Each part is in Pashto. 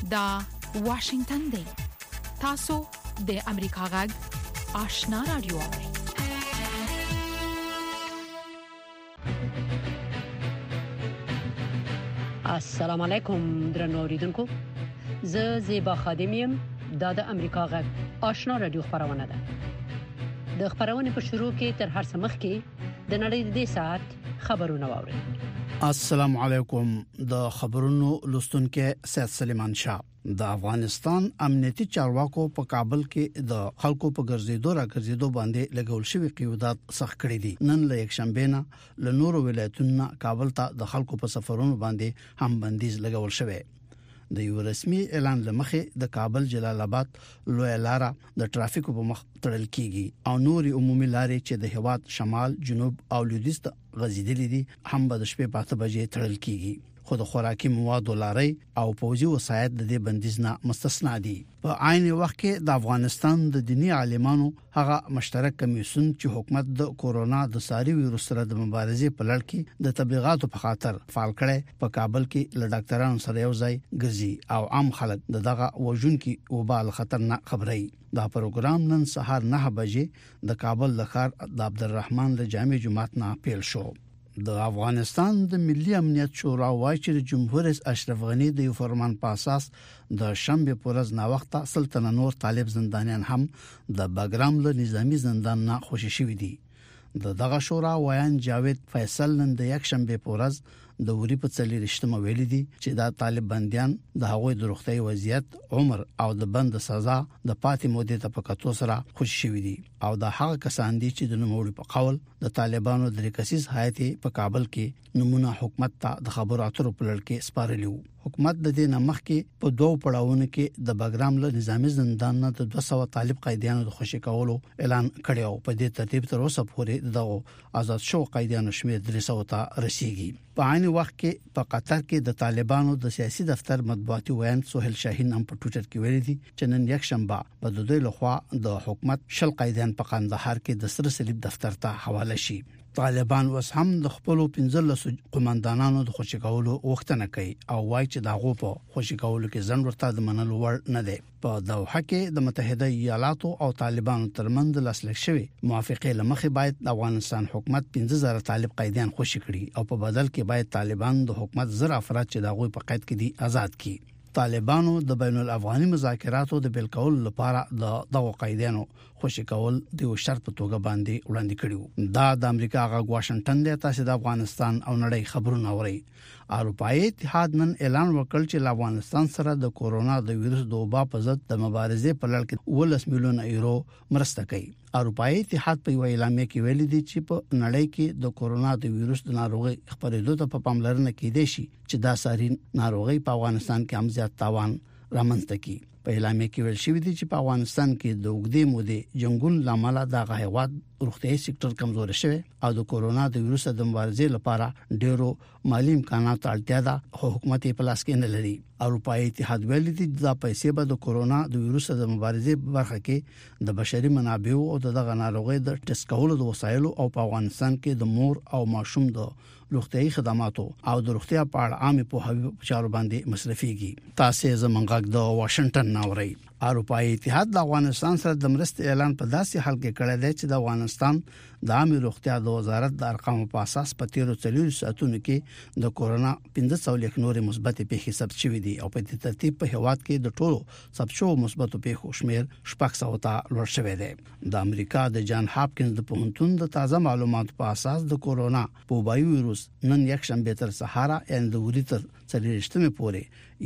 دا واشنگتن دی. تاسو د امریکا غږ آشنا رادیو اورئ. السلام علیکم درنو اوریدونکو. زه زیبا خادمیم. دا د امریکا غږ آشنا رادیو خبرونه ده. د خبرونې په شروع کې تر هر څه مخکې د نړۍ د ساعت خبرونه واورئ. السلام علیکم. د خبرونو لوستونکو سید سلیمان شاه. د افغانستان امنیتي چارواکو په کابل کې د خلکو په ګرځېدو باندې لګول شوی قیودات سخت کړی دي. نن له یک شنبه نه له نورو ولایتونو کابل ته د خلکو په سفرونو باندې هم بندیز لګول شوی. د یو رسمي اعلان لمخې د کابل جلال آباد لوی لاره د ټرافیکو په مخ تړل کیږي او نوري عمومي لارې چې د هواد شمال جنوب او لویدیځ ته غځیدلې دي هم به د شپې په 8 بجې تړل کیږي. خود خوراکي مواد لاري او پوځي وسایط د دې بندیز نه مستثنا دي. په عین وخت کې د افغانستان د دینی عالمانو هغه مشترک کمیسیون چې حکومت د کورونا د ساري وایروس سره د مبارزې په لړ کې د تبلیغاتو په خاطر فعال کړي په کابل کې له ډاکټرانو سره یو ځای ګرځي او عام خلک دغه وژونکي وبال خطر نه خبري. دا پروګرام نن سهار 9 بجې د کابل لخر د عبدالرحمن له جامع جماعت نه پیل شو. د افغانستان د ملي امنیت شورا وایي چې جمهور رئیس اشرف غنی د یو فرمان په اساس د شنبه پر ورځ نا وخت سلطنت نور طالب زندانیان هم د باګرام له نظامی زندان نه خوشی شوی دي. دغه شورا وایي جاوید فیصل نن د یک شنبه پر ورځ د وری په څلې رښتما ویل دي چې دا طالب بنديان د هغوی د روغتي وضعیت عمر او د بند سزا د پاتې مودې ته په کتو سره خوشی شوی دي او د هغه کسان دي چې د نوموړي په قول د طالبانو د ریکسیس هیئت په کابل کې نمونه حکومت ته د خبرو اترو په لړ کې سپارلی وو. حکومت د دې نمخ کې په دوه پړاوونو کې د باګرام له نظامی زندان نه د 200 طالب قیدیانو د خوشی کولو اعلان کړی او په دې ترتیب تر اوسه پورې دغه آزاد شو قیدیانو شمیر 300 ته رسیدي. په عین وخت کې په قطر کې د طالبانو د سیاسي دفتر مطبوعاتي ویان سہیل شاهین هم په ټوئیټر کې ویلي دي چې نن یک شنبه په دوی لخوا د حکومت شل قیدیان په قندهار کې د سره صلیب دفتر ته حواله شي. طالبان اوس هم د خپل 15 قومندانانو د خوشی کولو وختنه کوي او وایي چې دغه په خوشی کولو کې ځن ورته د منلو وړ نه دی. په دوحه کې د متحده ایالاتو او طالبانو ترمنځ لاسلیک شوی موافقه لمخې باید د افغانستان حکومت 15000 طالب قیدیان خوشی کړي او په بدل کې باید طالبان د حکومت زر افراد چې دغه په قید کې دي آزاد کړي. طالبانو د بین الافغاني مذاکراتو د بیل کول لپاره دغه قیدیانو خوشی کول د یو شرط په توګه باندې وړاندې کړیو. دا د امریکا غږ واشنگټن دی. تاسو د افغانستان او نړۍ خبرونه اورئ. اروپایي اتحاد نن اعلان وکړ چې افغانستان سره د کورونا د وایروس د وبا په ضد د مبارزې په لړ کې 10 میلیون یورو مرسته کوي. اروپایي اتحاد په اعلامیه کې ویلي دی چې په نړۍ کې د کورونا د وایروس د ناروغي خبرېدو ته په پاملرنه کې دي چې دا ساري ناروغي په افغانستان کې هم زیات تاوان رامنځته کوي. په اعلامیه کې ویل شوی دی چې په افغانستان کې د وګړي مودې جنگون لامل د غهواد روغتيایي سېکټر کمزور شوی او د کورونا د وایروس د مبارزې لپاره ډېرو مالی امکانات اړتیا ده خو حکومت یې په لاس کې نه لري. اروپایي اتحاد ویلي دی چې دا پیسې به د کورونا د وایروس د مبارزې برخه کې د بشري منابعو او دغه ناروغي د ټیسټ کولو د وسایلو او په افغانستان کې د مور او ماشوم د روغتيایي خدماتو او د روغتیا په اړه عامه پوهاوی چارو باندې مصرفيږي. تاسو زمونږ د واشنگټن ناوړي. اروپایي اتحاد د افغانستان سره د مرستې اعلان په داسې حال کې کړی دی چې د افغانستان د عامه روغتیا د وزارت د ارقامو په اساس په 13 ساعتونو کې د کورونا 1500 نورې مثبت پیښې ثبت شوې دي او په دې ترتیب په هواد کې د ټولو ثبت شوو مثبت پیښو شمیر 600 ته لوړ شوی دی. د امریکا د جان هاپکینز د پوهنتون د تازه معلوماتو په اساس د کورونا وبایي وایروس نن یک شنبه تر سهارا اند وری تر 3 پورې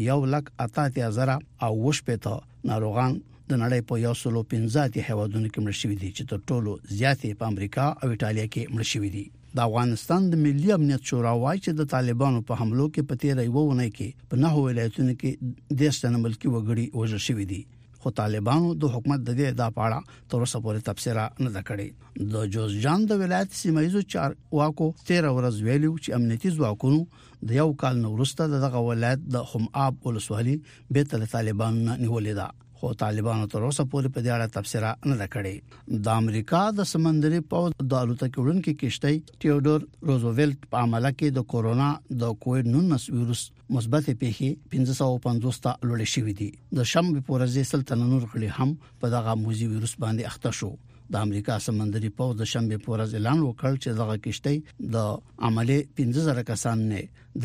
1,88,000 او وشپېته ناروغان د نړۍ په 115 هیوادونو کې مړ شوي دي چې تر ټولو زیاتې په امریکا او ایتالیا کې مړ شوي دي. د افغانستان د ملي امنیت شورا وایي چې د طالبانو په حملو کې په تیر یو ونه کې په 9 ولایتونو کې د سن ملکی وګړي وژل شوي دي. خو طالبانو د حکومت د دې د پاړه تر اوسه پورې تفسیر نه ده کړې. د جوزجان د ولایت سیمایزو چارواکو 13 ورځ ویلو چې امنیتي ځواکونو د یو کال وروسته دغه ولایت د خماب ولسوالي به تل طالبانو نیولې ده. خو طالبانو تر اوسه پورې په دې اړه تبصره نه کړې. د امریکا د سمندري پوځ د الوتکې وړونکي کشتۍ تیودور روزولټ په عمله کې د کورونا د کووډ-19 وایروس مثبت پیښې 550 ته لوړې شوې دي. د شنبه په ورځ سلطنت نور غړي هم په دغه موزي وایروس باندې اخته شو. د امریکا سمندري پوځ د شنبه په ورځ اعلان وکړ چې دغه کشتۍ د عملي 15000 کسان نه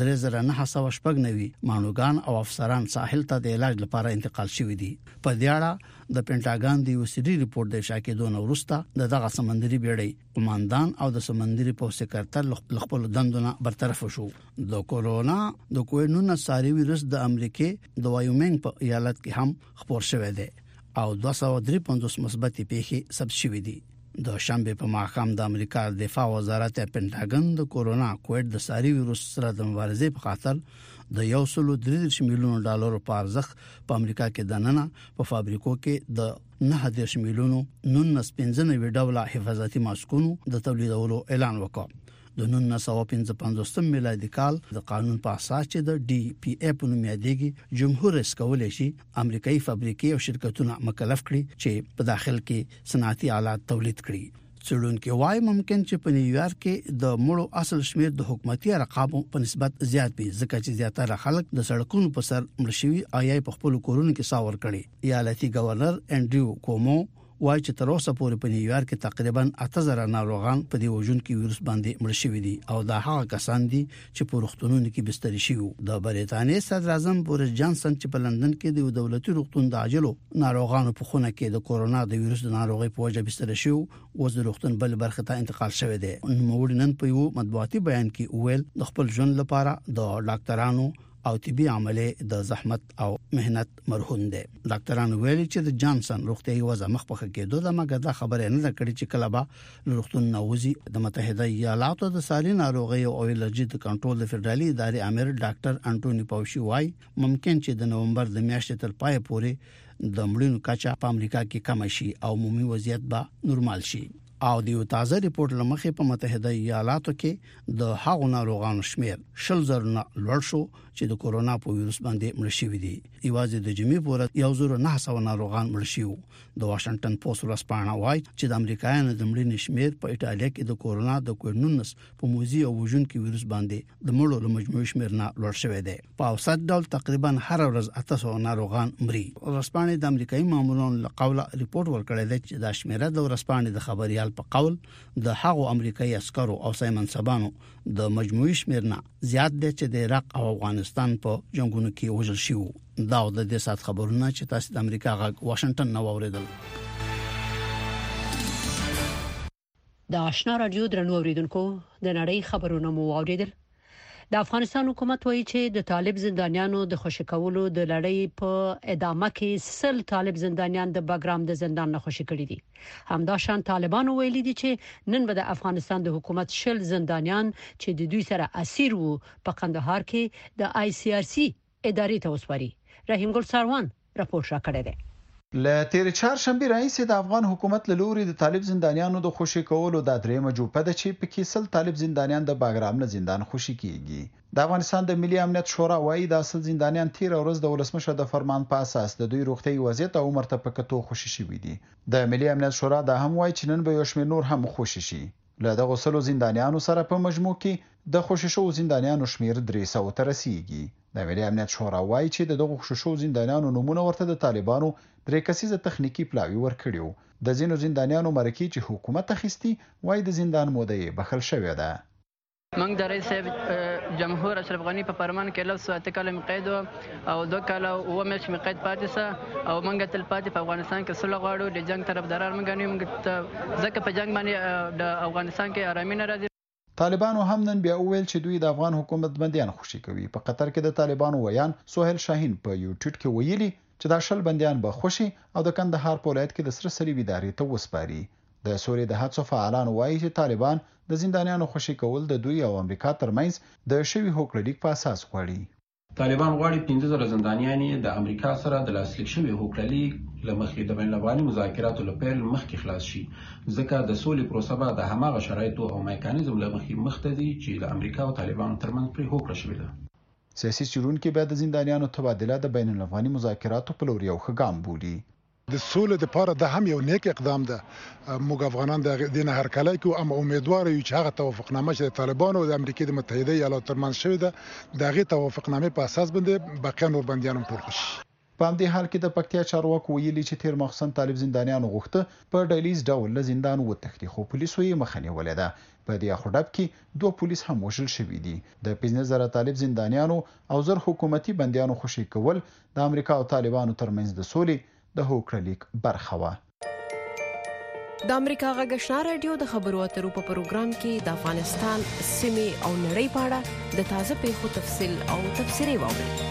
3990 مانوګان او افسران ساحل ته د علاج لپاره انتقال شوي دي. په دې اړه د پینټاګان د وسیري ریپورت د اشاعه کېدو وروسته دغه سمندري بیړۍ قوماندان او د سمندري پوځ سکرټر خپل دندونه برطرف شو. د کورونا د کووډ-19 ساري وایروس د امریکای د وایومنګ په ایالت کې هم خپور شوی دی او 253 مثبت پیښې ثبت شوې دي. د شنبه په ماښام د امریکا دفاع وزارت پینټاګن د کورونا کووډ د ساري وایروس سره د مبارزې په خاطر د 1.3 میلیون ډالر په ارزښت په امریکا کې دننه په فابریکو کې د 9 میلیون 1995 ډوله حفاظتي ماسکونو د تولیدولو اعلان وکړ. د 1955 میلادي کال د قانون په اساس چې د ډي پی ای په نوم یادېږي جمهور رئیس کولای شي امریکایي فابریکې او شرکتونه مکلف کړي چې په داخل کې صنعتي آلات تولید کړي. څېړونکو وايي ممکن چې په نیویارک کې د مړو اصل شمیر د حکومتي ارقامو په نسبت زیات وي ځکه چې زیاتره خلک د سړکونو په سر مړ شوي آیا په خپل کورونو کې ساور کړي. ایالتي گورنر انډریو کومو وایي چې تر اوسه پورې په نیویارک کې تقریبا 8000 ناروغان په دې وژونکي وایروس باندې مړ شوي دي او دا هغه کسان دي چې په روغتونونو کې بستر شوي. د بریټانیا صدر اعظم بوریس جانسن چې په لندن کې د دولتي روغتون د عاجلو ناروغانو په خونه کې د کورونا د وایروس د ناروغي په وجه بستر شوی او د روغتون بل برخه ته انتقال شوی دی. نو نن په یو مطبوعاتي بیان کې ویل د خپل ژوند لپاره د ډاکټرانو او طبي عملې د زحمت او مهنت مرهون دي. ډاکټرانو ویلي چې د جانسن روغتيایي وضع مخ په کېدو د مګر د خبره نه کړي چې کله به روغتون نوځي. د متحده ایالاتو د ساري ناروغي او الرجي د کنټرول د فدرالي ادارې امیر ډاکټر انټونی پاوشي وايي ممکن چې د نومبر د میاشتې تر پای پورې د مړینو کچه په امریکا کې کم شي او عمومي وضعیت به نورمال شي. او د یو تازه ریپورت لمخې په متحده ایالاتو کې د هغو ناروغانو شمیر 100,000 لوړ شو چې د کورونا په وایروس باندې مړ شوي دي. یوازې د جمعې په ورځ 1900 ناروغان مړ شوي. د واشنگټن پوسټ ورځپاڼه وايي چې د امریکایانو د مړینې شمیر په ایټالیا کې د کورونا د کووډ-19 په موزي او وژونکي وایروس باندې د مړو له مجموعي شمیر نه لوړ شوی دی. په اوسط ډول تقریبا هر ورځ 800 ناروغان مري. ورځپاڼې د امریکایي مامورانو له قوله ریپورت ورکړی دی چې د شمیره د ورځپاڼې د خبريال په قول د هغو امریکایي عسکرو او سایمنسبانو د مجموعي شمیر نه زیات دي چې د عراق او افغانستان په جنگونو کې وژل شوی. دا د دې سات خبرونه چې تاسو د امریکا غږ واشنگټن نو اوریدل. د آشنا رادیو درنو اوریدونکو د نړۍ خبرونه مو اوریدل. د افغانستان حکومت وایي چې د طالب زندانیانو د خوشی کولو د لړۍ په ادامه کې 100 طالب زندانیان د باګرام د زندان نه خوشی کړي دي. همداشان طالبانو ویلي دي چې نن به د افغانستان د حکومت 10 زندانیان چې د دوی سره اسیر وو په قندهار کې د آی سی آر سی ادارې ته وسپاري. رحیم ګل ساروان راپور را کړی دی. له تیر چهارشنبه راځي د افغان حکومت له لوري د طالب زندانیانو د خوشی کولو د درېمه جوپه د چې په کې 100 طالب زندانیان د باګرام نه زندان خوشی کیږي. د افغانستان د ملي امنیت شورا وايي د اصل زندانیان تیر ورځ د ولسمشر د فرمان په اساس د دوی روغتي وضعیت او مرتبه کتو خوشی شوي دي. د ملي امنیت شورا د هم وايي چې نن به یو شمېر نور هم خوشی شي. له دغه 100 زندانیانو سره په مجموع کې د خوشی شو زندانیانو شمیر 300 ته رسیدي. د ملي امنیت شورا وايي چې دغه خوشی شو زندانیانو نمونه ورته د طالبانو درې کسیزه تخنیکی پلاوی ورکړیو. د زینو زندانیانو مرکه چې حکومت اخیستی وای د زندان موده بخل شوې ده. موږ د رئیس جمهور اشرف غنی په فرمان کې لږ ساعت کلم قید او 2 کال او مش قید پاتې سه او موږ تل پاتې په افغانستان کې صلح غواړو د جنگ طرفداران موږ نه موږ ځکه په جنگ باندې د افغانستان کې آرامي نه راځي. طالبانو هم نن بیا وویل چې دوی د افغان حکومت بنديان خوشي کوي. په قطر کې د طالبانو ویان سہیل شاهین په یوټیوب کې ویلي چې دا شل بنديان به خوشي او د کندهار په ولایت کې د سره صلیبي ادارې ته وسپاري. د سوري د هڅو فعالان وایي چې طالبان د زندانیانو خوشي کول د دوی او امریکا ترمنځ د شوی هوکړلیک په اساس غواړي. طالبان غواړي 15,000 زندانیان د امریکا سره د لاسلیک شوی هوکړلیک لمخې د بین‌الافغاني مذاکراتو لپاره مخکې خلاص شي ځکه د سولې پروسه به د هماغه شرایطو او میکانیزم لمخې مخته دي چې د امریکا او طالبانو ترمنځ پرې هوکړه شوې ده. سیاسي څېړونکي بیا د زندانیانو تبادله د بین الافغاني مذاکراتو په لور یو ښه ګام بولي. د سولې لپاره د هم یو نیک اقدام ده. موږ افغانان د دینه هر کله کو اما امیدوار یو چې هغه توافقنامه چې د طالبانو او د امریکا د متحده ایالاتو ترمنځ شوې ده د هغې توافقنامې په اساس باندې باقي نور بندیان هم ټول شي. په همدې حال کې د پکتیا چارواکو ویلي چې تیر مخصن طالب زندانیانو غوښته په ډایلیز ډول له زندان وتښتي، خو پولیسو یې مخه نیولې ده. په دې اخوډب کې 2 پولیس هم وژل شوي دي. د 15,000 طالب زندانیانو او زر حکومتي بندیانو خوشي کول د امریکا او طالبانو ترمنځ د سولې د هوکړلیک برخه وه. د امریکا غږ آشنا رادیو د خبرو اترو په پروګرام کې د افغانستان سیمې او نړۍ په اړه د تازه پیښو تفصیل او تبصرې واورئ.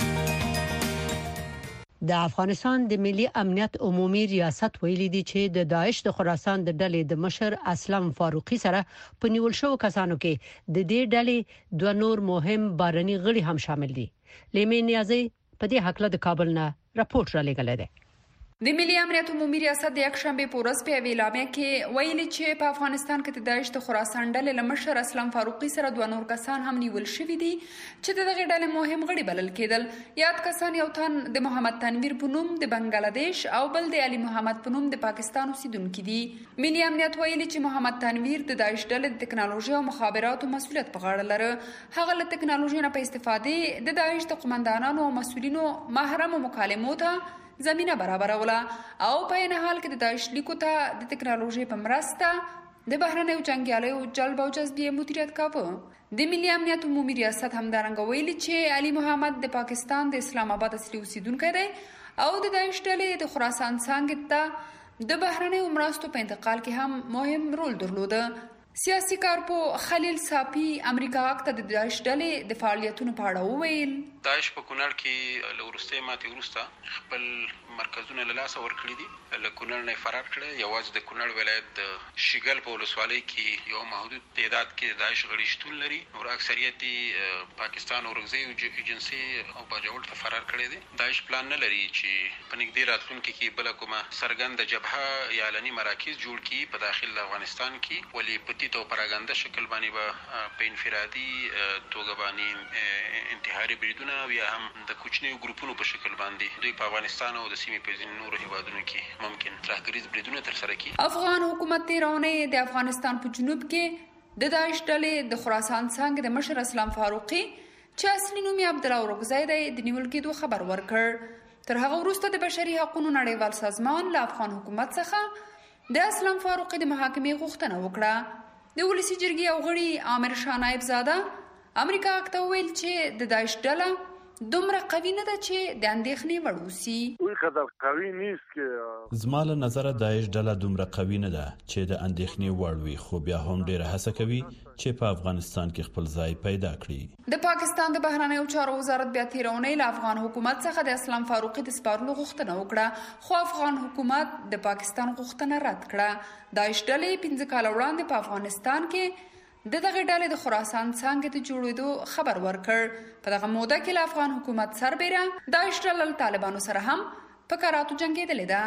د افغانستان د ملي امنیت عمومي ریاست ویلي دی چې د داعش د خراسان د ډلې د مشر اسلام فاروقي سره په نیول شو کسانو کې د دې ډلې 2 نور مهم بارني غړي هم شامل دي. لیمې نیازي په دې حق له کابل نه راپورټ را لګل دی. د ملي امنیت عمومي ریاست د یک شنبه په ورځ په اعلامیه کې ویلي چې په افغانستان کې د داعش د خراسان ډلې له مشر اسلام فاروقي سره 2 نور کسان هم نیول شوي دي چې دغه ډلې مهم غړي بلل کېدل. یاد کسان یو تن د محمد تنویر په نوم د بنگلاديش او بل د علي محمد په نوم د پاکستان اوسیدونکو دي. ملي امنیت ویلي چې محمد تنویر د داعش ډلې د ټکنالوژي او مخابراتو مسؤلیت په غاړه لري. هغه له ټکنالوژي نه په استفادې د داعش د قومندانانو او مسؤلینو محرم مکالمو ته زمينه برابروله او په این حال کې د داعش لیکو ته د ټکنالوژي په مرسته د بهرنیو جنگیالیو جلب او جذبیه مدیریت کاوه. د ملي امنیت عمومي ریاست همدارنګه ویلي چې علي محمد د پاکستان د اسلام آباد اصلي اوسیدونکی دی او د داعش ډلې د خراسان څنګه ته د بهرنیو مرستو په انتقال کې هم مهم رول درلوده. سیاسي کارپو خلیل صافي امریکا حق ته د داعش ډلې د فعالیتونو په اړه وویل. داعش په کونړ کې له وروستۍ ماتې وروسته خپل مرکزونه له لاسه ورکړي دي. له کونړ نه فرار کړي. یوازې د کونړ ولایت د شیګل په ولسوالۍ کې یو محدود تعداد کې داعش غړي شتون لري. نور اکثریت پاکستان اورګزي ایجنسي او باجوړ ته فرار کړي دي. داعش پلان نه لري چې په نږدې راتلونکي کې بل کومه سرګند جبهه یا علني مراکز جوړ کړي په داخل افغانستان کې، ولی په تو پراګاندا شکل باندې به په انفرادي توګه باندې انتحاري بریدونه یا هم د کوچنیو ګروپونو په شکل باندې دوی په افغانستان او د سیمې په ځینو نورو هیوادونو کې ممکن ترهګریز بریدونه ترسره کړي. افغان حکومت تیرونه د افغانستان په جنوب کې د داعش ډلې د خراسان څنګه د مشر اسلام فاروقي چې اصلي نوم یې عبدالله اورغزی دی د نیول کېدو خبر ورکړ. تر هغه وروسته د بشري حقوقو نړیوال سازمان له افغان حکومت څخه د اسلام فاروقي د محاکمې غوښتنه وکړه. د ولسی جرګې او غړي عامر شاه نایب زاده امریکا ته ویل چې د داعش ډله دومره قوي نه ده چې د اندېښنې وړ وسی. وی قدر قوي نیست که زما له نظره داعش ډله دومره قوي نه ده چې د اندېښنې وړ وي، خو بیا هم ډیره هڅه کوي چې په افغانستان کې خپل ځای پیدا کړي. د پاکستان د بهرنیو چارو وزارت بیا تیرونه له افغان حکومت څخه د اسلام فاروقي د سپارلو غوښتنه وکړه، خو افغان حکومت د پاکستان غوښتنه رد کړه. داعش ډلې 15 کال وړاندې په افغانستان کې دغه ډلې د خراسان څنګه د جوړېدو خبر ورکړ. په دغه موده کې له افغان حکومت سربېره داعش ډله له طالبانو سره هم په کاراتو جنګېدلې ده.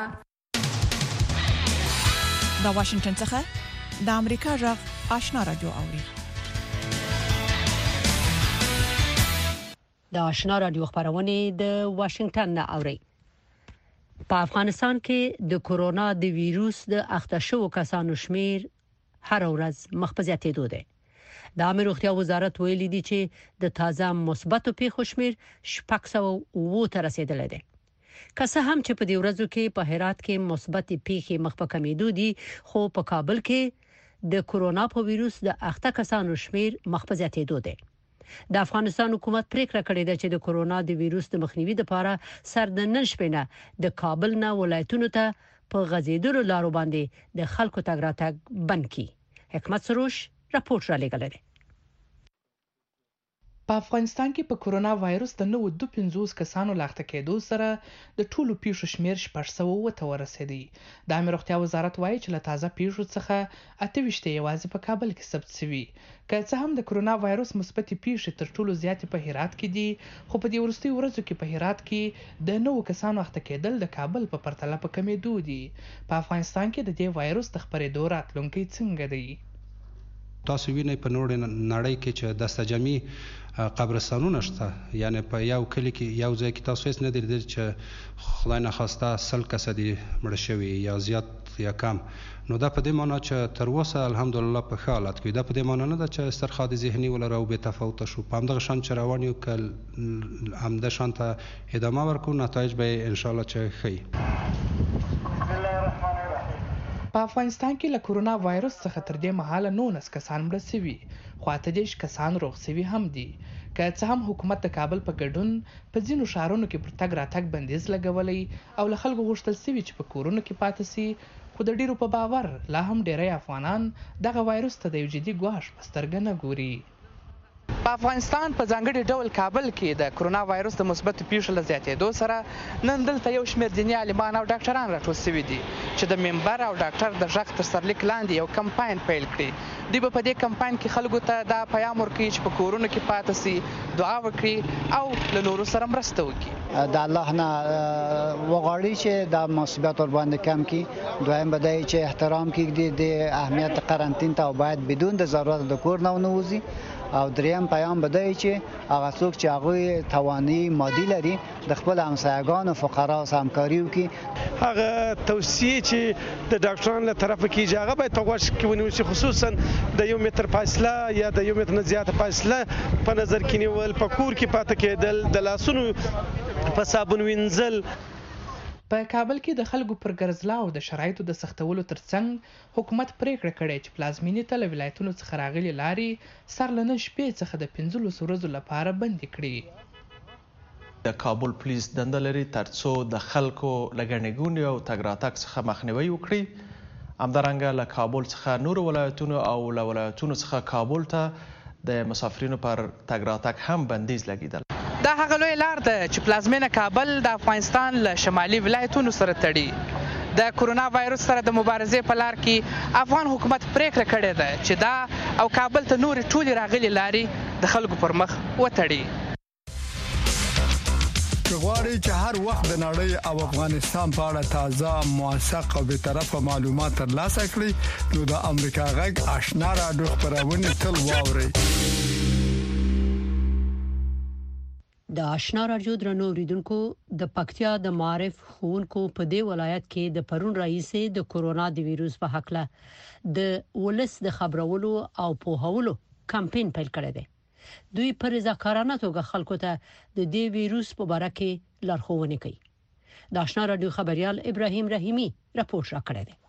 د واشنگټن څخه د امریکا غږ آشنا رادیو اوري. د آشنا رادیو خبرونه د واشنگټن نه اوري. په افغانستان کې د کورونا د ویروس د اخته شو کسانو شمیر هر ورځ مخ په زیاتېدو دی. د عامه روغتیا وزارت ویلي دی چې د تازه مثبتو پیښو شمیر 609 ته رسیدلی دی. که څه هم چې په دې ورځو کې په هرات کې مثبت پیښې مخ په کمیدو دي، خو په کابل کې د کورونا په ویروس د اخته کسانو شمیر مخ په زیاتېدو دی. د افغانستان حکومت پریکړه کړې ده چې د کورونا د ویروس د مخنیوي لپاره سر د نن شپې نه د کابل نه ولایتونو ته په غځېدلو لارو باندې د خلکو تګ راتګ بند کړي. حکمت سروش راپورټ را لګل دی. په افغانستان کې په کورونا وایرس د 952 کسانو لاخته کېدو سره د ټولو پیښو شمیر 609 ته ورسېدی. د عامه روغتیا وزارت وایي چې له تازه پیښو څخه 28 یوازې په کابل کې ثبت شوي. که څه هم د کورونا وایرس مثبت پیښې تر ټولو زیاتې په هرات کې دي، خو په دې وروستي ورځو کې په هرات کې د 9 کسانو اخته کېدل د کابل په پرتله په کمیدو دي. په افغانستان کې د دې وایرس د خپرېدو راتلونکی څنګه دی؟ تاسو وینئ په نور نړۍ کې چې دستجمعي قبرستانونه شته، یعنی په یو کلی کې یو ځای کې تاسو هیڅ نه دی لیدلی چې خدای نخواسته 100 کسه دي مړه شوي یا زیات یا کم. نو دا په دې معنا چې تر اوسه الحمدلله په ښه حالت کې، دا په دې معنا نه ده چې استرخاء ذهني ولرو او بې تفاوته شو. په همدغه شان چې روان یو که همده شان ته ادامه ورکړو، نتایج به ان شاء الله چې ښه. په افغانستان کې له کورونا وایرس څخه تر دې مهاله 19 کسان مړه شوي، خو 38 کسان روغ شوي هم دي. که څه هم حکومت د کابل په ګډون په ځینو ښارونو کې پر تګ راتګ بندیز لګولی او له خلکو غوښتل شوي چې په کورونو کې پاتې شي، خو د ډیرو په باور لا هم ډیری افغانان دغه وایرس ته د یو جدي ګواښ په سترګه نه ګوري. په افغانستان په ځانګړي ډول کابل کې د کرونا وایرس د مثبتو پیښو له زیاتېدو سره نن دلته یو شمېر دیني عالمان او ډاکټران راټول شوي دي چې د منبر او ډاکټر د غږ تر سرلیک لاندې یو کمپاین پیل کړي. دوی به په دې کمپاین کې خلکو ته دا پیغام ورکوي چې په کورونو کې پاتې شي، دعا وکړي او له نورو سره مرسته وکړي. د الله نه وغواړي چې دا مصیبت ور باندې کم کړي. دویم به دی چې احترام کړي د اهمیت قرنطین ته او باید بدون د ضرورت د کور نه ونوځي. او دریم پیام به دی چې هغه څوک چې هغوی توانایي مادي لري د خپل همسایګانو فقرا سره همکاري وکړي. هغه توصیې چې د ډاکټرانو له طرفه کېږي هغه باید په غوږ کې ونیول شي، خصوصا د 1 متر فاصله یا د 1 متر نه زیاته فاصله په نظر کې نیول، په کور کې پاتې کېدل، د لاسونو په صابون وینځل. په کابل کې د خلکو پر ګرځلاو د شرایطو د سختولو ترڅنګ حکومت پریکړه کړې چې پلازمینې ته له ولایتونو څخه راغلي لارې سر له 9 شپې څخه د 15 ورځو لپاره بندې کړي. د کابل پولیس دنده لري ترڅو د خلکو له ګڼې ګوڼې او تګ راتګ څخه مخنیوي وکړي. همدارنګه له کابل څخه نورو ولایتونو او له ولایتونو څخه کابل ته د مسافرینو پر تګ راتګ هم بندیز لګیدل. دا هغه لوی لار ده چې پلازمینه کابل د افغانستان له شمالي ولایتونو سره تړي. د کورونا وایرس سره د مبارزې په لار کې افغان حکومت پریکړه کړې ده چې دا او کابل ته نورې ټولې راغلي لارې د خلکو پر مخ وتړي. غواړئ چې هر وخت د نړۍ او افغانستان په اړه تازه، موثق او بی‌طرفه معلومات ترلاسه کړئ، نو د امریکا غږ آشنا راډیو خبرونه تل واورئ. د آشنا راډیو درنو اوریدونکو، د پکتیا د معارف ښوونکو په دې ولایت کې د پرون رئیسې د کورونا د ویروس په حق له د ولس د خبرولو او پوهولو کمپاین پیل کړی دی. دوی پر ذکرانه توګه خلکو ته د دې ویروس په اړه کې لارښوونه کوي. د آشنا راډیو خبريال ابراهیم رحیمی راپور راکړی دی.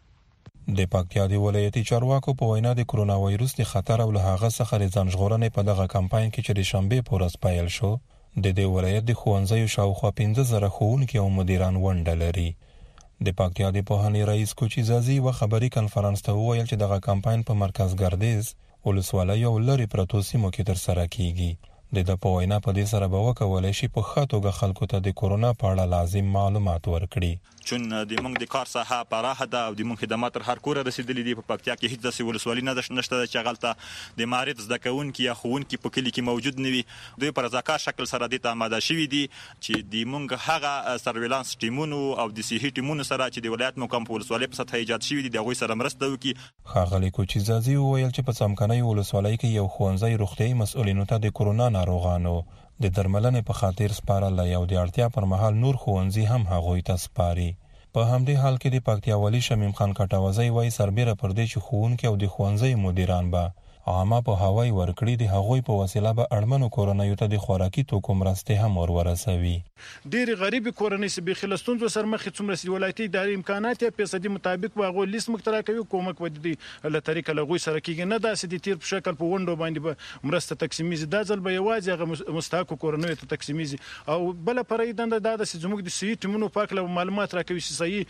د پکتیا د ولایتي چارواکو په وینا د کورونا وایروس د خطر او له هغه څخه د ځان ژغورنې په دغه کمپاین کې چې د شنبه په ورځ پیل شو، د دې ولایت د ښوونځیو شاوخوا 15,000 ښوونکي او مدیران ونډه لري. د پکتیا د پوهنې رئیس کوچی زازي و خبري کانفرنس ته وویل چې دغه کمپاین په مرکز ګردیز ولسوالۍ او لری پروتو سیمو کې ترسره کیږي. د په وینا په دې سره به وکولای شي په ښه توګه خلکو ته د کورونا په اړه لازم معلومات ورکړي. چون د موږ د کار ساحه پراخه ده او د موږ خدمات تر هر کوره رسیدلې دي. په پکتیا کې هیڅ داسې ولسوالي نشته چې هغلته د معارف زده کوونکي یا ښوونکي په کلي کې موجود نه وي. دوی په رضاکار شکل سره دې ته آماده شوي دي چې د موږ هغه سرویلانس ټیمونو او د صحي ټیمونو سره چې د ولایت مقام په ولسوالۍ په سطح ایجاد شوي دي د هغوی سره مرسته وکړي. ښاغلي کوچی زازي وویل چې په څمکنۍ ولسوالۍ کې یو ښوونځی روغتیایي مسؤلینو ته د کورونا ناروغانو د درملنې په خاطر سپارل او د اړتیا پر مهال نور ښوونځي هم هغوی ته سپاري. په همدې حال کې د پکتیا والی شمیم خان کټاوزی وایي سربېره پر دې چې ښوونکي او د ښوونځي مدیران به عامه په هوای ورکړي، د هغوی په وسیله به اړمنو کورنیو ته د خوراکي توکو مرستې هم ورسوي. ډېرې غریبې کورنۍ چې بې خله ستونزو سره مخ دي، څومره چې ولایتي ادارې امکانات یې فیصدي مطابق به هغوی لیست موږ ته راکوي، کومک به د دوی له طریقه له هغوی سره کېږي، نه داسې د تیر په شکل په ونډو باندې به مرسته تقسیمیږي. دا ځل به یوازې هغه مستحقو کورنیو ته تقسیمیږي. او بله فرعي دنده دا ده چې زموږ د صحي ټیمونو په هکله معلومات راکوي چې صحیح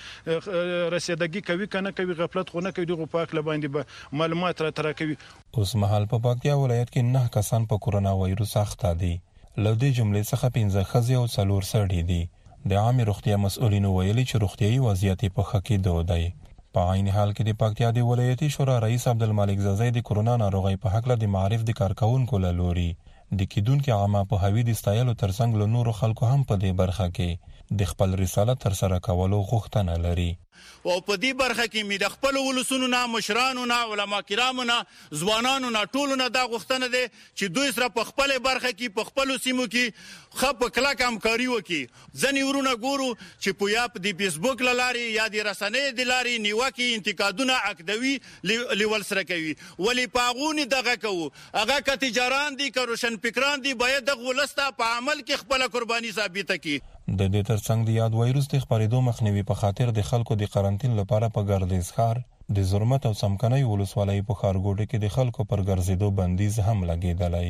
رسیدګي کوي که نه کوي، غفلت خو نه کوي، دغو په هکله باندې به معلومات راته راکوي. اوس مهال په پکتیا ولایت کې 9 کسان په کورونا وایروس اخته دي. له دې جملې څخه 15 ښځې او 4 سړي دي. د عامې روغتیا مسؤلینو ویلي چې روغتیایي وضعیت یې په ښه کېدو دی. په عین حال کې د پکتیا د ولایتي شورا رئیس عبدالمالک زازی د کورونا ناروغۍ په هکله د معارف د کارکونکو له لوري د کیدونکو عامه پوهاوي د ستایلو ترڅنګ له نورو خلکو هم په دې برخه کې د خپل رسالت ترسره کولو غوښتنه لري. او په دې برخه کې مې د خپل ولسونو نه مشرانو نه علما کرامو نه ځوانانو نه ټولو نه دا غوښتنه ده چې دوی سره په خپل برخه کې په خپل سیمو کې خپ کلک همکاري وکړي. ځنې ورونه ګورو چې په یا په دې فیسبوک لاري یا د رسنۍ د لاري نیوکه انتقادونه عقدوي لیول سره کوي. ولی پاغونی دغه کوو هغه ک تجاران دي که روشن فکران دي باید د ولسته په عمل کې خپل قرباني ثابت کړي. د دې ترڅنګ د یاد وایروس د خپرېدو مخنیوي په خاطر د خلکو د قرنټین لپاره په ګردیز ښار د زرمت او سمکنۍ ولسوالۍ په ښارګوټو کې د خلکو پر ګرځېدو بندیز هم لګېدلی.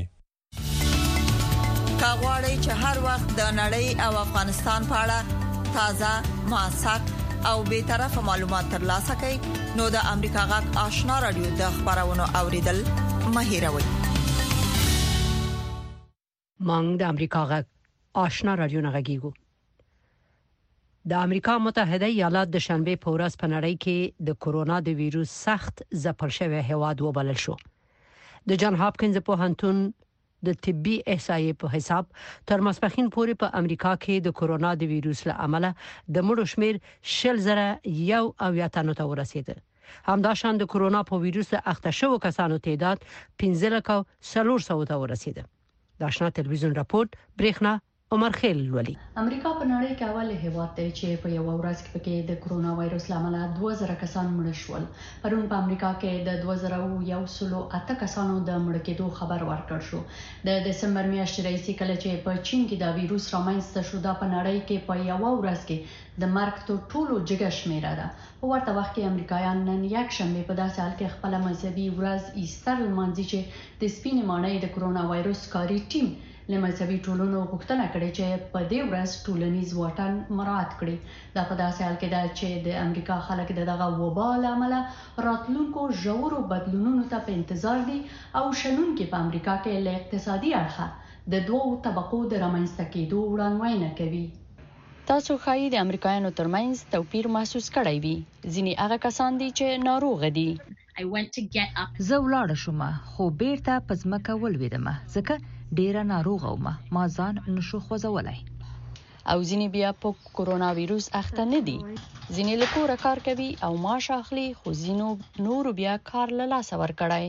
کاغواړی چې هر وخت د نړۍ او افغانستان په اړه تازه، موثق او بې طرفه معلومات ترلاسه کړئ نو د امریکا غږ آشنا رادیو د خبرونو اوریدل مه هېروئ. مونږ د امریکا غږ آشنا رادیو نه غږیږو. د امریکا متحده ایالات د شنبه په ورځ په نړۍ کې د کورونا د ویروس سخت ځپل شوی هیواد وبلل شو. د جان هاپکینز پوهنتون د طبي احصایې په حساب تر ماسپخین پورې په امریکا کې د کورونا د ویروس له امله د مړو شمیر 1,001 ته ورسېده. همداشان د کورونا په ویروس اخته شوو کسانو تعداد 15,400 ته ورسېده. د آشنا تلویزیون راپورټ برېښنا عمر خیل ولي. امریکا په نړۍ کې اول هیواد دی چې په یو ورځ کې د کرونا وایروس لامل 2000 کسان مړ شول. پرون په امریکا کې د 2108 کسانو د مړ کېدو خبر ورکړ شو. د دسمبر میاشتې راځي کله چې په چین کې دا وایروس رامنځته شو دا په نړۍ کې په یو ورځ کې د مرګ تر ټولو جګه شمیره ده. په ورته وخت کې امریکایان نن یک شنبه په داسې حال کې خپل مذهبي ورځ ایستر لمانځي چې د سپینې ماڼۍ د کرونا وایروس کاری ټیم له مذهبي ټولنو غوښتنه کړې چې په دې ورځ ټولنیز واټن مراعات کړي. دا په داسې حال کې ده چې د امریکا خلک دغه وبا له امله راتلونکو ژورو بدلونونو ته په انتظار دي او شنونکي په امریکا کې له اقتصادي اړخه د دوو طبقو د رامنځته کېدو وړاندوینه کوي. تاسو ښایي د امریکایانو ترمنځ توپیر محسوس کړی وي. ځینې هغه کسان دي چې ناروغ دي. زه ولاړ شوم خو بیرته په ځمکه ولوېدم ځکه ډیره ناروغه وم ما ځان نشو خوځولای. او ځینې بیا په کورونا وایروس اخته نه دي. ځینې له کوره کار کوي او معاش اخلي خو ځینو نور بیا کار له لاسه ورکړای.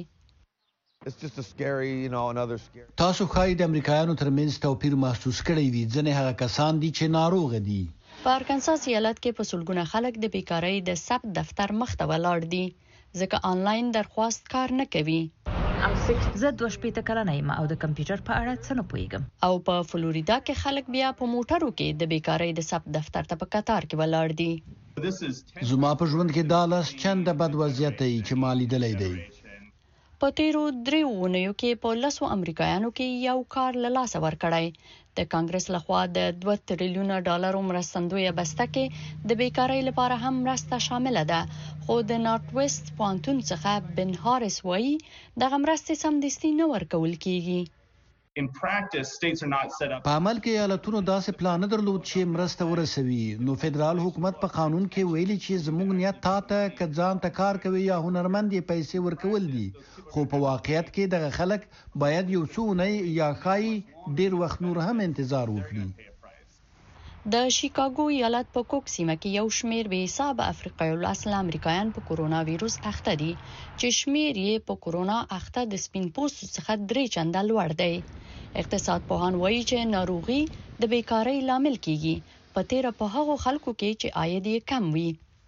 تاسو ښایي د امریکایانو ترمنځ توپیر محسوس کړی وي. ځینې هغه کسان دي چې ناروغ دي. په ارکنساس ایالت کې په سلګونه خلک د بیکارۍ د ثبت دفتر مخ ته ولاړ دي ځکه آنلاین درخواست کار نه کوي. زه 22 کلنه یم او د کمپیوټر په اړه څه نه پوهیږم. او په فلوریدا کې خلک بیا په موټرو کې د بیکارۍ د ثبت دفتر ته په قطار کې ولاړ دي. زما په ژوند کې دالاس چند بد وضعیت دی چې ما لیدلی دی. په تیرو 3 اونیو کې په 10 امریکایانو کې یو کار له لاسه ورکړی. د کانګرس لخوا د 2 تریلیون ډالر مرستندویه بسته کې د بیکارۍ لپاره هم مرسته شامل ده. خو د نارت ویست پوهنتون څخه بن هارس وایي دغه مرستې سمدستي نه ورکول کیږي. په عمل کې ایالتونو داسې پلان نه درلود چې مرسته ورسوي. نو فدرال حکومت په قانون کې ویلي چې زموږ نیت تا ته که ځان ته کار کوي یا هنرمند یې پیسې ورکول دي. خو په واقعیت کې دغه خلک باید یو څو اونۍ یا ښایي ډیر وخت نور هم انتظار وکړي. د شیکاګو ایالت په کوک سیمه کې یو شمیر به حساب افریقایي الاصل امریکایان په کورونا وایروس اخته دي چې شمیر یې په کورونا اخته د سپین پوستو څخه 3 چنده لوړ دی. اقتصاد پوهان وایي چې ناروغي د بیکارۍ لامل کیږي په تیر په هغو خلکو کې چې عاید یې کم وي.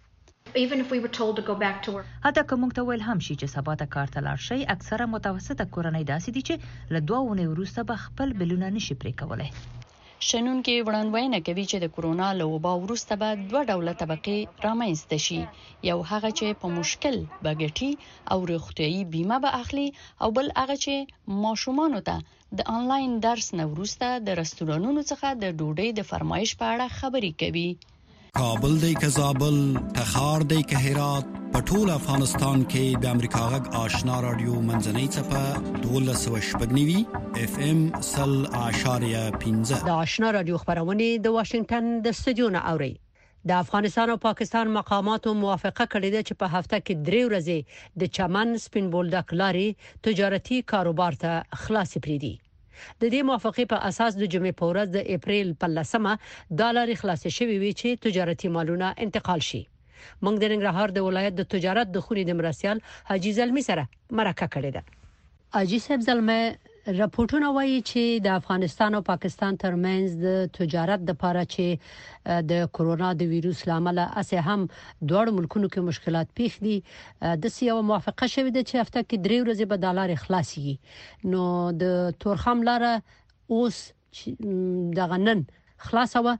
حتی که موږ ته ویل هم شي چې سبا ته کار ته لاړ شئ اکثره متوسطه کورنۍ داسې دي چې له 2 اونۍ وروسته به خپل بلونه نشي پرې کولی. شنونکي وړاندوینه کوي چې د کورونا له وبا وروسته به 2 ډوله طبقې رامنځته شي. یو هغه چې په مشکل بغټي او روغتيایي بیمه به اخلي او بل هغه چې ماشومانو ته د انلاین درس نه وروسته د رستورانونو څخه د ډوډۍ د فرمایش په اړه خبري کوي. کابل دی که زابل، تخار دی که هرات، په ټول افغانستان کې د امریکا غږ آشنا رادیو منځنۍ څپه 1290 FM 0.15 د آشنا رادیو خبرونه د واشنگټن د استودیو نه اوري. د افغانستان او پاکستان مقاماتو موافقه کړې ده چې په هفته کې 3 ورځې د چمن سپین بولدک لارې تجارتي کاروبار ته خلاص پریدي. د دې موافقې په اساس د جمعې په ورځ د اپریل په 10مه ډالر خلاص شوی وی چې تجارتي مالونه انتقال شي. موږ د ننګرهار د ولایت د تجارت د خونې د مرستيال حاجی زلمی سره مرکه کړې ده. حاجی صاحب زلمی راپورټونه وایي چې د افغانستان او پاکستان ترمنځ د تجارت د لپاره چې د کورونا د وایروس لامل اسه هم دوه ملکونو کې مشکلات پیښ دي د سیاو موافقه شوې ده چې هفته کې 3 ورځې به د لارې خلاصي. نو د تورخم لاره اوس د غنن خلاصوه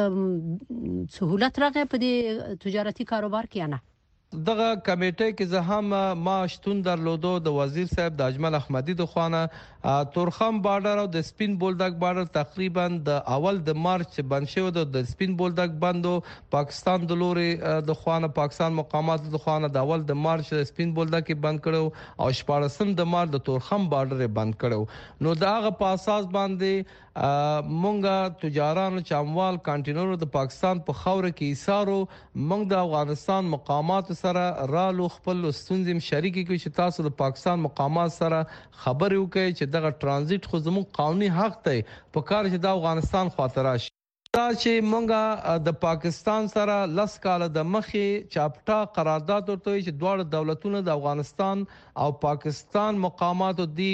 سہولت راغی په دې تجارتي کاروبار کې نه. دغه کمیټه کې زه هم ما شتون درلودو د وزیر صاحب د اجمل احمدی د خوانه تورخم بارډر او د سپین بولدک بارډر تقریبا د اول د مارچ بند شو د سپین بولدک بندو پاکستان د لوري د خوانه پاکستان مقامات د خوانه د اول د مارچ د سپین بولدک بند کړو او 14 د مارچ د تورخم بارډر بند کړو. نو داغه په اساس باندې مونږه تجارانو چاموال کانټینرو د پاکستان په خوره کې ایثارو مونږ د افغانستان مقامات سره رالو خپل ستونزې شریکي کوي چې تاسو د پاکستان مقامات سره خبرې وکړي چې دغه ترانزیت خو زموږ قانوني حق دی په کار چې د افغانستان خاطر راشي. دا چې مونږه د پاکستان سره لس کال د مخې چاپټا قرارداد ورته چې دواړه دولتونه د افغانستان او پاکستان مقاماتو دی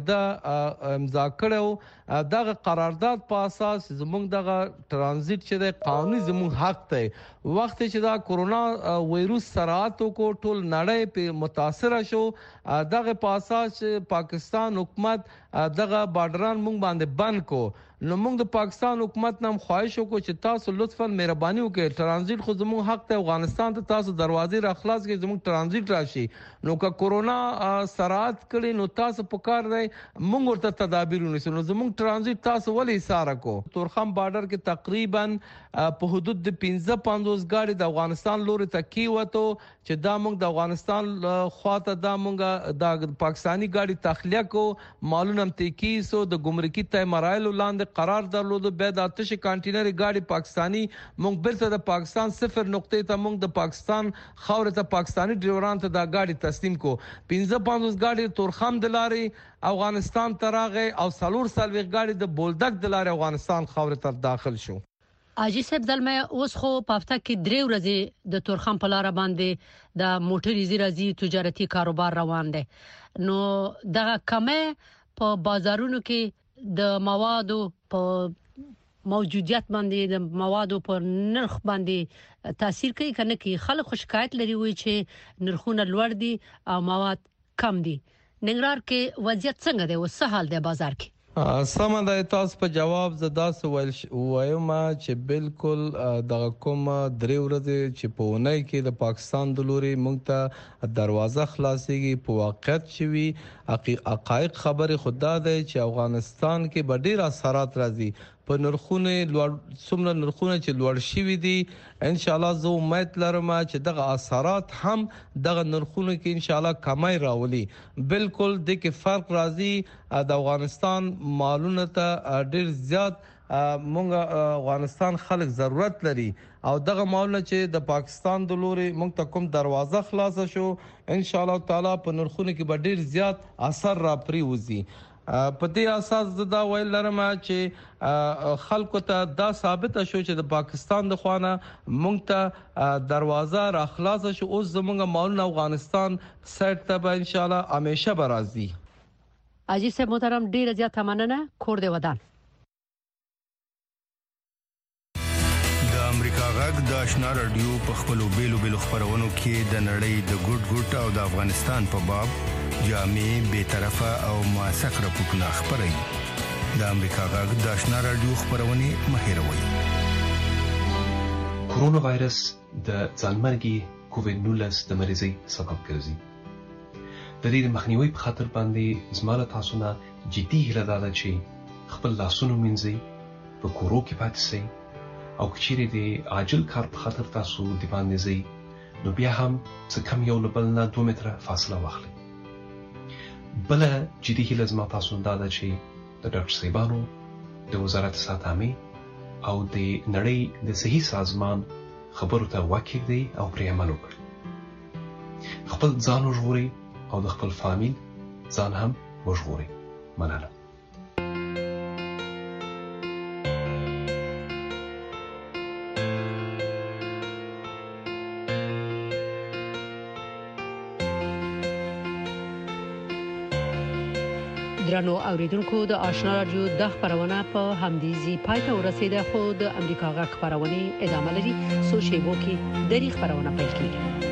معاهده امضا کړو. دغه قرارداد په اساس زموږ دغه ترانزیت چې د قانوني زموږ حق دی. وخت چې دا کورونا وایروس سرعتو کو ټول نړۍ په متاثر شو دغه په اساس پاکستان حکومت دغه بارډران مونږ باندې بند کو. نو موږ د پاکستان حکومت نام خواهش وکړو چې تاسو لطفاً مهرباني وکړئ ترانزیت خو زموږ حق ته افغانستان ته تاسو دروازې را خلاص کړئ زموږ ترانزیت راشي. نو که کورونا سرعت کړي نو تاسو په کار دی موږ ورته تدابیر ونیسو. نو زموږ ترانزیت تاسو ولې ایثار کو. تورخم بارډر کې تقریبا په حدود د 15 غاړي د افغانستان لوري ته کیوته چې دا موږ د افغانستان خواته دا موږ د پاکستانی غاړي تخلیه کو معلومه تکیسو د ګمرکي تای مراحل لاندې قرار درلودو به د آتش کانټینر غاړي پاکستانی موږ بیرته د پاکستان 0 نقطې ته موږ د پاکستان خاور ته پاکستانی ډریوران ته د غاړي تسلیم کو. 15 غاړي تورخم د لارې افغانستان تراغه او سالور سالوي غاړي د بولدک د لارې افغانستان خاور ته داخل شو. حاجی صاحب زلمه اوس خو په هفته کې 3 ورځې د تورخم په لار باندې د موټریزي راځي تجارتي کاروبار روان دي. نو دغه کمه په بازارونو کې د موادو په موجودیت باندې د موادو په نرخ باندې تاثیر کوي کنه کې خلک شکایت لري وي چې نرخونه لوړ دي او مواد کم دي. ننګرهار کې وضعیت څنګه دی او څه حال دی بازار کې؟ سمه ده تاسو په جواب زدا وایم چې بالکل د کوم 3 ورځې چې په ونای کې د پاکستان د لوري مونږ ته دروازه خلاصيږي په واقعیت شوي حقایق خبره خدا ده چې افغانستان کې به ډیر اثرات راځي په نرخونه لوړ څومره نرخونه چې لوړ شوي دي ان شاء الله زه امید لرم چې دغه اثرات هم دغه نرخونه کې ان شاء الله کمای راولي. بالکل د کې فرق راځي د افغانستان مالونه ته ډیر زیات مونږ افغانستان خلک ضرورت لري او دغه مالونه چې د پاکستان د لوري مونږ ته کوم دروازه خلاص شو ان شاء الله تعالی په نرخونه کې به ډیر زیات اثر را پریوزي. په دې اساس دا ویل لرم چې خلکو ته دا ثابت شو چې د پاکستان د خوانه مونږ ته دروازه را خلاص شو. اوس زموږ مالونه افغانستان سایت ته به ان شاء الله همیشه برازي. حاجی صاحب محترم ډیر زیات مننه. کور دی ودان. د امریکا غږ د آشنا رادیو په خپلو بیلو خبرونو کې د نړۍ د ګډ او د افغانستان په باب جامع به طرفه او موثق راپورټونه خبري. د امریکا غږ د آشنا رادیو خبرونه مهیروي. کورونا وایرس د ځانمرګي کووډ-19 د مریضۍ سبب ګرځي. د دې مخنیوي په خاطر باندې زموږ تاسو نه جدي هیله ده چې خپل لاسونه مینځئ، په کورو کې پاتې شئ او کچېرې د عاجل کار په خاطر تاسو د باندې ځئ نو بیا هم څه کم یو له بل نه 2 متره فاصله واخلئ. بل جدي هیله زما تاسو نه ده چې د ډاکټر صاحبانو د وزارت صحت عامه او د نړۍ د صحي سازمان خبرو ته وکړئ او پرې عمل وکړئ. خپل ځان وژغورئ او د خپل فامیل ځان هم وژغورئ. مننه. درنو اوریدونکو د آشنا رادیو د خبرونه په همدیزي پای ته ورسیده خو د امریکا غږ خبرونه ادامه لري. سوشي بو کې د خبرونه پیل کیږي.